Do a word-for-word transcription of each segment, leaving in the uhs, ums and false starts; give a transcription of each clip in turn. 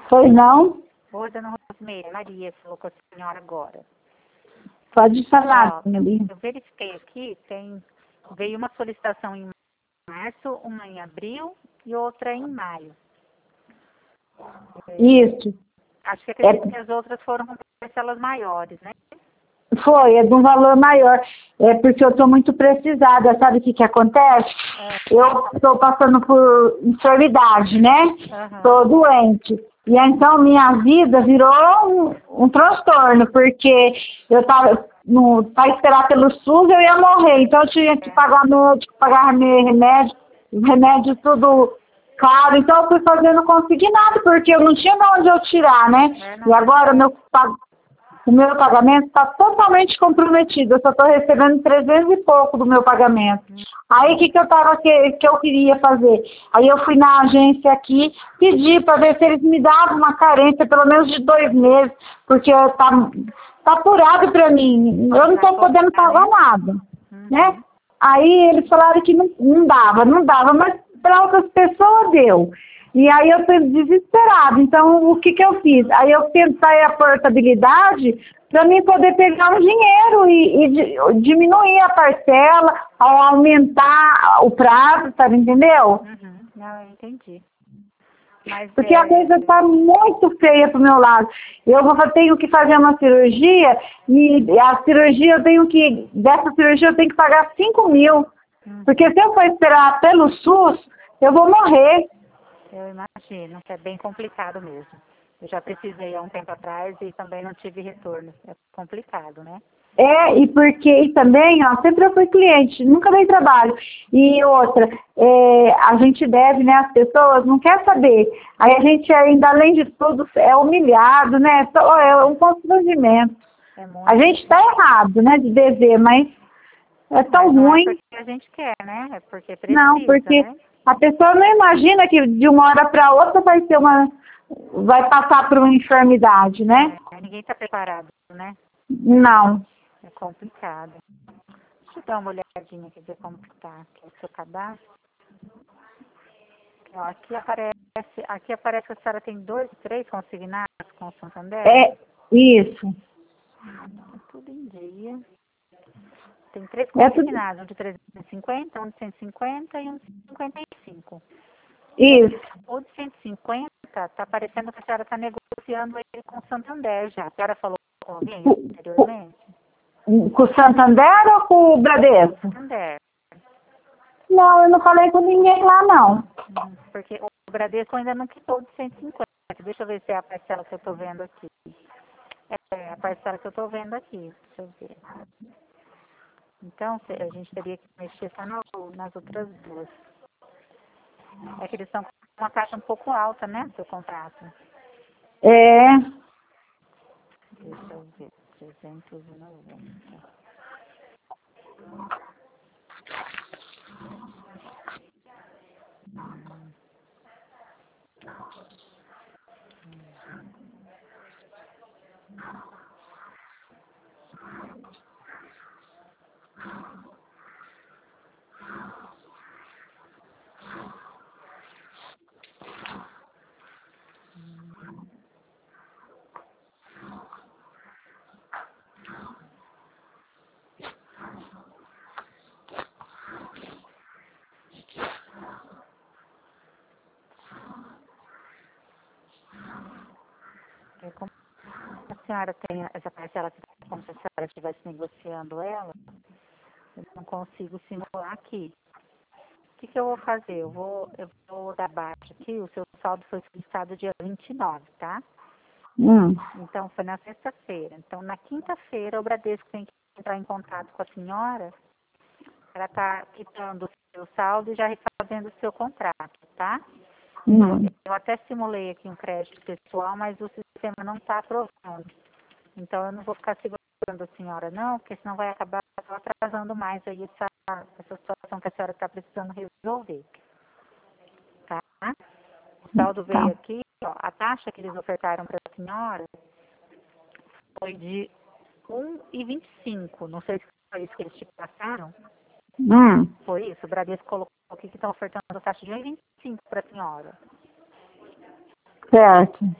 Pois não? Oi, dona Rosmeira, Maria falou com a senhora agora. Pode falar, Ó, Maria. eu verifiquei aqui, tem, veio uma solicitação em março, uma em abril e outra em maio. Isso. Acho que acredito É, que as outras foram com parcelas maiores, né? foi, é de um valor maior. É porque eu estou muito precisada. Sabe o que, que acontece? É. Eu estou passando por enfermidade, né? Aham. Estou doente. E aí, então minha vida virou um, um transtorno, porque eu estava para esperar pelo SUS eu ia morrer. Então eu tinha que pagar médico, pagar meu remédio, remédio tudo caro. Então eu fui fazendo consignado, porque eu não tinha de onde eu tirar, né? É, E não, agora meu pa- o meu pagamento está totalmente comprometido. Eu só estou recebendo trezentos e pouco do meu pagamento. Aí o que, que eu tava que, que eu queria fazer? Aí eu fui na agência aqui, pedi para ver se eles me davam uma carência, pelo menos de dois meses, porque tá, tá apurado para mim. Eu não estou podendo pagar nada, né? Uhum. Aí eles falaram que não, não dava, não dava, mas para outras pessoas deu. E aí eu estou desesperada. Então, o que, que eu fiz? Aí eu pensei a portabilidade para mim poder pegar um dinheiro e, e di- diminuir a parcela, ao aumentar o prazo, sabe, entendeu? Uhum. Não, eu entendi. Mas Porque a é. coisa está muito feia pro meu lado. Eu vou, tenho que fazer uma cirurgia e a cirurgia eu tenho que, dessa cirurgia eu tenho que pagar cinco mil. Uhum. Porque se eu for esperar pelo SUS, eu vou morrer. Eu imagino que é bem complicado mesmo. Eu já precisei há um tempo atrás e também não tive retorno. É complicado, né? É, e porque e também, ó, sempre eu fui cliente, nunca dei trabalho. E outra, é, a gente deve, né, as pessoas não quer saber. Aí a gente ainda, além de tudo, é humilhado, né? Só- É um constrangimento. É muito. A gente está errado, né, de dever, mas é tão Mas não é ruim. porque a gente quer, né? É porque Não, precisa, porque né? a pessoa não imagina que de uma hora para outra vai ter uma, vai passar por uma enfermidade, né? É, ninguém está preparado, né? Não. É complicado. Deixa eu dar uma olhadinha aqui, ver como que tá aqui o seu cadastro. Ó, aqui aparece, aqui aparece que a senhora tem dois, três consignados com o Santander. É isso. Tá tudo em dia. Tem três É tudo consignados, um de trezentos e cinquenta, um de cento e cinquenta e um de cinquenta e cinco. O de, isso. o de cento e cinquenta tá parecendo que a senhora está negociando ele com o Santander já. A senhora falou com alguém anteriormente? Com o Santander ou com o Bradesco? Santander. Não, eu não falei com ninguém lá, não. Hum, Porque o Bradesco ainda não quitou de cento e cinquenta. Deixa eu ver se é a parcela que eu estou vendo aqui. É a parcela que eu estou vendo aqui. Deixa eu ver. Então, se- a gente teria que mexer só no, nas outras duas. É que eles estão com uma taxa um pouco alta, né, seu contrato? É, Deixa eu ver. trezentos e noventa. É como a senhora tem essa parcela, que como se a senhora estivesse negociando ela, eu não consigo simular aqui. O que, que eu vou fazer? Eu vou, eu vou dar baixo aqui, o seu saldo foi solicitado dia vinte e nove, tá? hum, Então, foi na sexta-feira. Então, na quinta-feira, o Bradesco tem que entrar em contato com a senhora. Ela está quitando o seu saldo e já refazendo o seu contrato, tá? hum. Eu até simulei aqui um crédito pessoal, mas o sistema não está aprovando. Então, eu não vou ficar segurando a senhora, não, porque senão vai acabar só atrasando mais aí essa, essa situação que a senhora está precisando resolver, tá? O saldo veio Tá. aqui, ó, a taxa que eles ofertaram para a senhora foi de um e vinte e cinco. Não sei se foi isso que eles te passaram. Hum, Foi isso. O Bradesco colocou aqui que estão ofertando a taxa de um e vinte e cinco para a senhora. certo.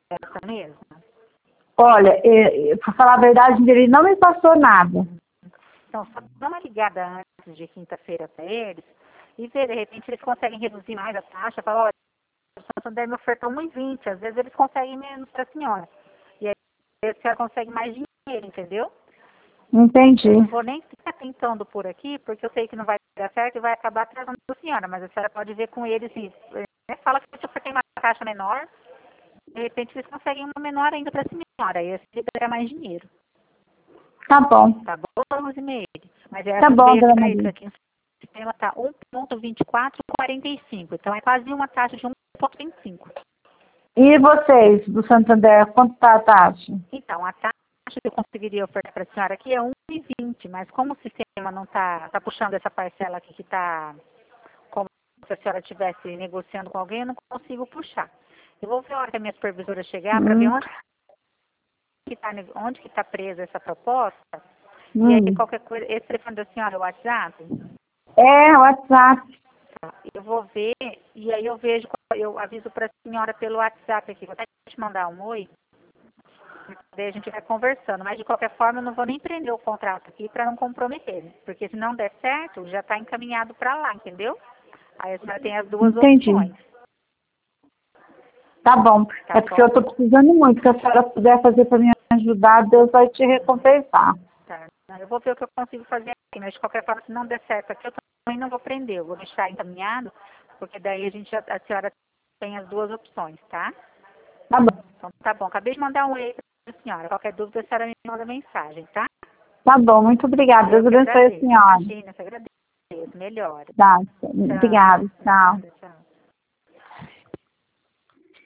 essa mesmo? Olha, para falar a verdade, ele não me passou nada. Então, só dá uma ligada antes de quinta-feira para eles e ver, de repente, eles conseguem reduzir mais a taxa. Fala, olha, o Santander me ofertou um e vinte, às vezes eles conseguem menos para a senhora. E aí a senhora consegue mais dinheiro, entendeu? Entendi. Eu não vou nem ficar tentando por aqui, porque eu sei que não vai dar certo e vai acabar atrasando a senhora, mas a senhora pode ver com eles e né, fala que se você tem uma taxa menor, de repente eles conseguem uma menor ainda para a senhora, e assim libera mais dinheiro. Tá bom. Tá bom, Rosimeire? Mas é Tá bom, dona aqui para isso, Maria. aqui no sistema está um ponto vinte e quatro quarenta e cinco, então é quase uma taxa de um ponto vinte e cinco. E vocês, do Santander, quanto tá a taxa? Então, a taxa que eu conseguiria ofertar para a senhora aqui é um e vinte, mas como o sistema não está tá puxando essa parcela aqui que está como se a senhora estivesse negociando com alguém, eu não consigo puxar. Eu vou ver a hora que a minha supervisora chegar para ver Hum. onde que está onde que tá presa essa proposta. Hum. E aí qualquer coisa, esse telefone da senhora é o WhatsApp? É, WhatsApp. Tá. Eu vou ver e aí eu vejo, eu aviso para a senhora pelo WhatsApp aqui. Vou até te mandar um oi. Daí a gente vai conversando, mas de qualquer forma eu não vou nem prender o contrato aqui para não comprometer, porque se não der certo, já está encaminhado para lá, entendeu? Aí a senhora tem as duas Entendi. opções. Tá bom. Tá É porque bom? eu tô precisando muito. Se a senhora puder fazer para me ajudar, Deus vai te recompensar. Tá. Eu vou ver o que eu consigo fazer aqui, mas de qualquer forma, se não der certo aqui, eu também não vou prender, eu vou deixar encaminhado, porque daí a gente já, a senhora tem as duas opções, tá? Tá bom. Então tá bom. Acabei de mandar um e-mail para a senhora. Qualquer dúvida, a senhora me manda mensagem, tá? Tá bom, muito obrigada. Deus Eu que abençoe a agradeço. senhora. Imagina, eu que agradeço. Melhora. Tá. Tchau. Obrigada. Tchau. Tchau.